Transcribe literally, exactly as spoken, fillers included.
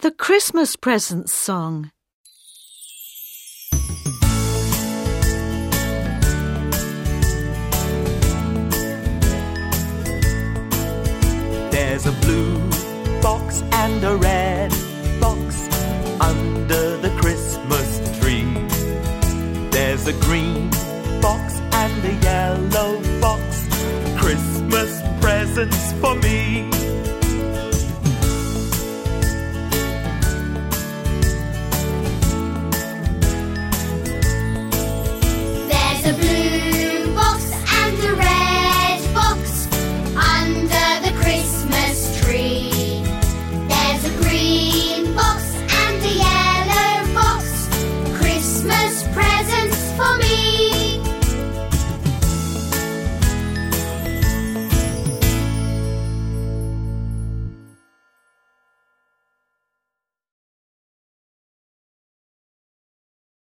The Christmas Presents Song. There's a blue box and a red box under the Christmas tree. There's a green box and a yellow box, Christmas presents for